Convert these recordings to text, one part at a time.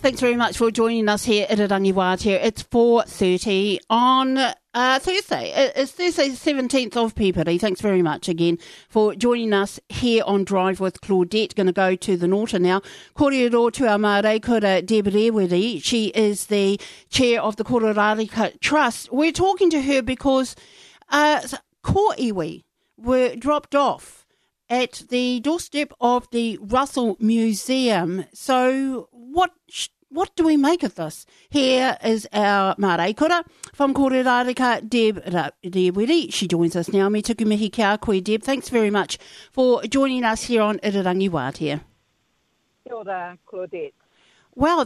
Thanks very much for joining us here at Irarangi Wātea. It's 4:30 on Thursday. It's Thursday the 17th of Peperi. Thanks very much again for joining us here on Drive with Claudette. Going to go to the Norton now. Kōrero to our mārei kura Deb Reweri. She is the chair of the Kororareka Trust. We're talking to her because kōiwi were dropped off at the doorstep of the Russell Museum. So what do we make of this? Here is our mārei kura from Kororareka, Deb Reweri. She joins us now. Me tuku mihi kia koe, Deb. Thanks very much for joining us here on Irarangi Wātea. Kia ora, Claudette. Well,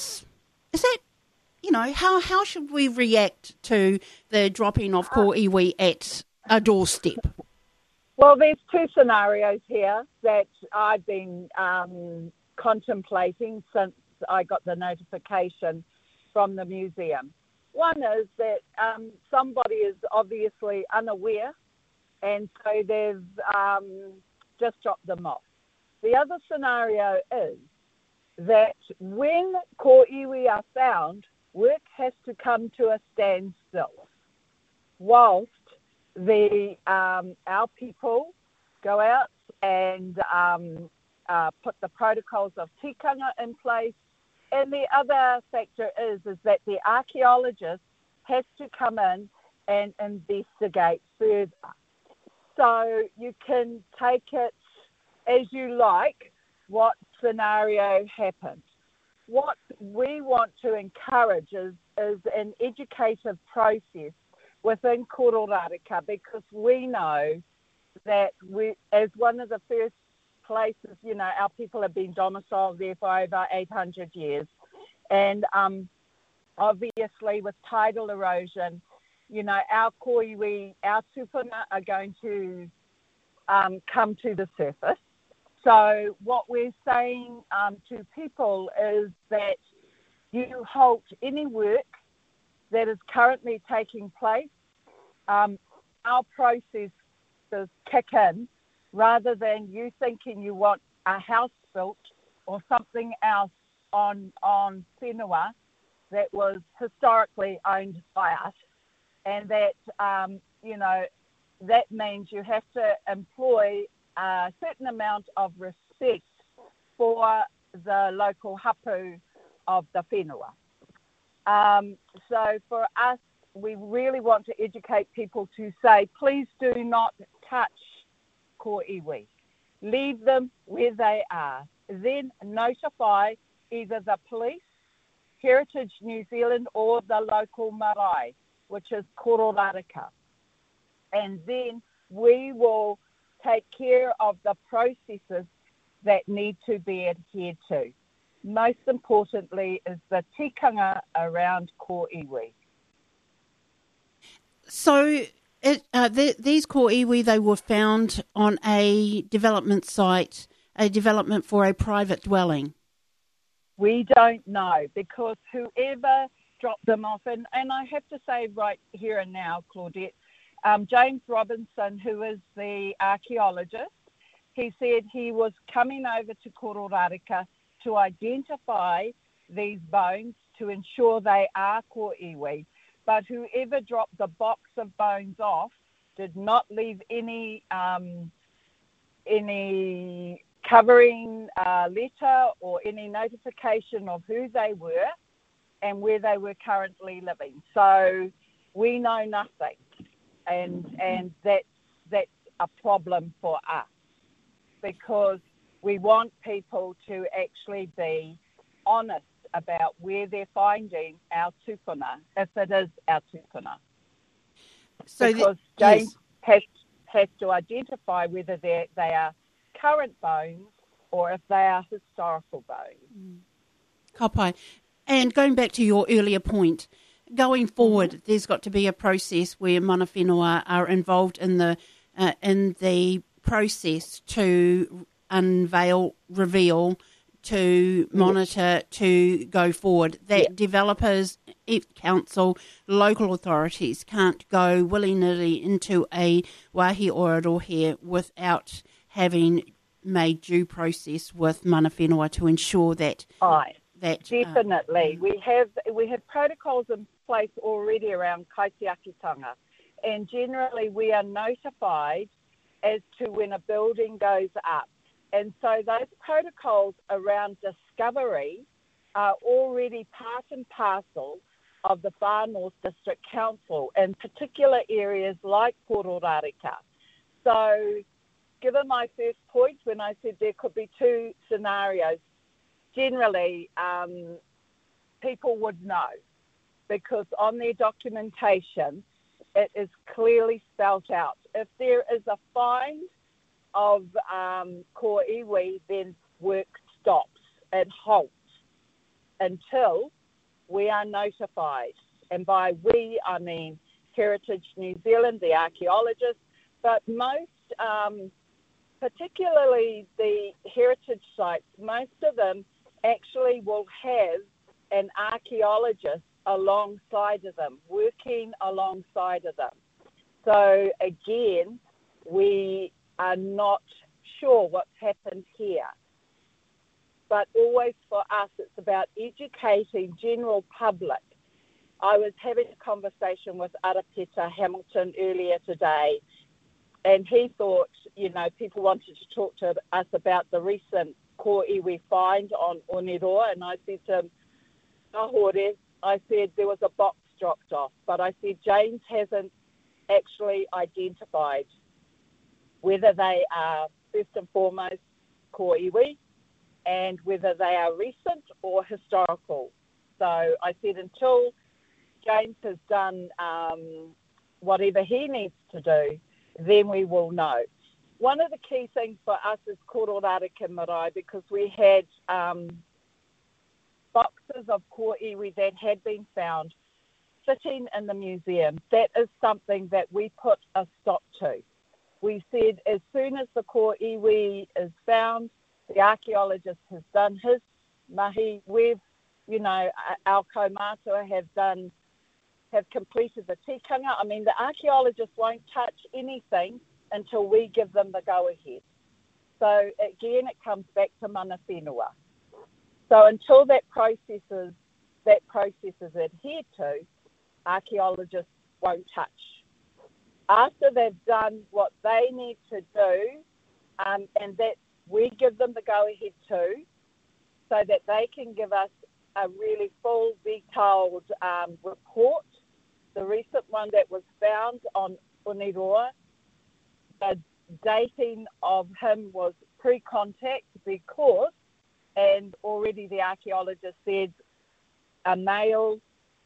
how should we react to the dropping of kōiwi at a doorstep? Well, there's two scenarios here that I've been contemplating since I got the notification from the museum. One is that somebody is obviously unaware, and so they've just dropped them off. The other scenario is that when kōiwi are found, work has to come to a standstill whilst our people go out and put the protocols of tikanga in place. And the other factor is that the archaeologist has to come in and investigate further. So you can take it as you like what scenario happens. What we want to encourage is an educative process within Kororareka, because we know that as one of the first places, our people have been domiciled there for over 800 years. And obviously with tidal erosion, our kōiwi, our tupuna are going to come to the surface. So what we're saying to people is that you halt any work that is currently taking place. Our processes kick in rather than you thinking you want a house built or something else on whenua that was historically owned by us. And that, that means you have to employ a certain amount of respect for the local hapu of the whenua. So for us, we really want to educate people to say, please do not touch kōiwi. Leave them where they are. Then notify either the police, Heritage New Zealand, or the local marae, which is Kororareka. And then we will take care of the processes that need to be adhered to. Most importantly is the tikanga around kōiwi. So these kōiwi, they were found on a development site, a development for a private dwelling. We don't know, because whoever dropped them off, and I have to say right here and now, Claudette, James Robinson, who is the archaeologist, he said he was coming over to Kororareka to identify these bones to ensure they are kōiwi. But whoever dropped the box of bones off did not leave any covering letter or any notification of who they were and where they were currently living. So we know nothing, and that's a problem for us, because we want people to actually be honest about where they're finding our tupuna, if it is our tupuna. So because James has to identify whether they are current bones or if they are historical bones. Kapai. And going back to your earlier point, going forward, there's got to be a process where mana whenua are involved in the process to unveil, reveal, to monitor, to go forward. That developers, council, local authorities can't go willy-nilly into a wāhi ōrārohe without having made due process with mana whenua to ensure that that. Definitely. We have protocols in place already around kaitiakitanga, and generally we are notified as to when a building goes up. And so those protocols around discovery are already part and parcel of the Far North District Council in particular areas like Kororareka. So given my first point when I said there could be two scenarios, generally people would know because on their documentation it is clearly spelt out. If there is a find of ko iwi, then work stops and halts until we are notified. And by we, I mean Heritage New Zealand, the archaeologists, but most, particularly the heritage sites, most of them actually will have an archaeologist alongside of them, working alongside of them. So again, we are not sure what's happened here. But always for us, it's about educating general public. I was having a conversation with Arapeta Hamilton earlier today, and he thought, people wanted to talk to us about the recent ko iwi find on Oneroa, and I said to him, Ahore, I said there was a box dropped off, but I said James hasn't actually identified whether they are first and foremost ko iwi and whether they are recent or historical. So I said until James has done whatever he needs to do, then we will know. One of the key things for us is Kororareka Marae, because we had boxes of ko iwi that had been found sitting in the museum. That is something that we put a stop to. We said as soon as the ko iwi is found, the archaeologist has done his mahi. We've, our kaumātua have completed the tikanga. I mean, the archaeologists won't touch anything until we give them the go-ahead. So again, it comes back to mana whenua. So until that process is adhered to, archaeologists won't touch. After they've done what they need to do, and that we give them the go-ahead too, so that they can give us a really full, detailed report. The recent one that was found on Oneroa, the dating of him was pre-contact because, and already the archaeologist said, a male,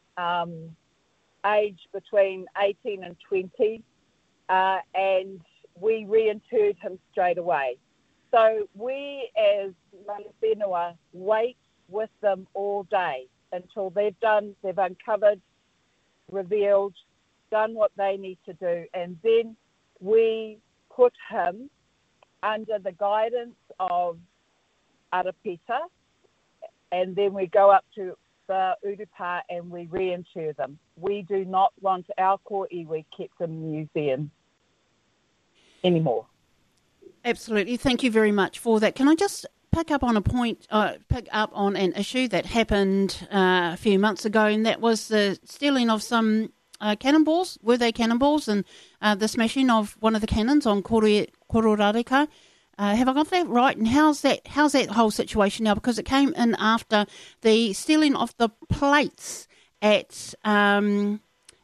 age between 18 and 20, and we reinterred him straight away. So we as mana whenua wait with them all day until they've uncovered, revealed, done what they need to do, and then we put him under the guidance of Arapeta, and then we go up to the Urupa and we reinter them. We do not want our ko iwi kept in museums anymore. Absolutely. Thank you very much for that. Can I just pick up on an issue that happened a few months ago, and that was the stealing of some cannonballs. Were they cannonballs? And the smashing of one of the cannons on Kororareka. Have I got that right? And how's that whole situation now? Because it came in after the stealing of the plates at down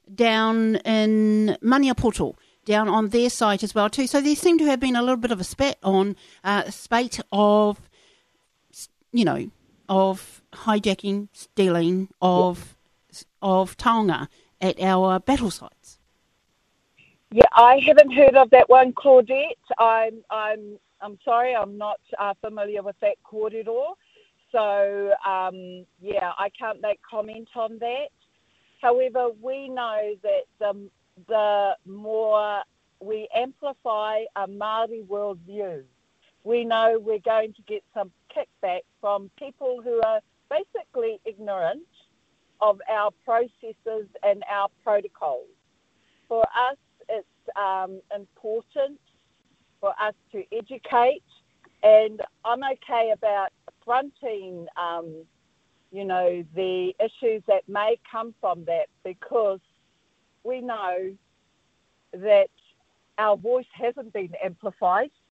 in Maniapoto, down on their site as well too. So there seemed to have been a little bit of a spate of hijacking, stealing of taonga at our battle sites. Yeah, I haven't heard of that one, Claudette. I'm sorry, I'm not familiar with that corridor. So, I can't make comment on that. However, we know that the more we amplify a Māori worldview, we know we're going to get some kickback from people who are basically ignorant of our processes and our protocols. For us, it's important for us to educate, and I'm okay about fronting the issues that may come from that, because we know that our voice hasn't been amplified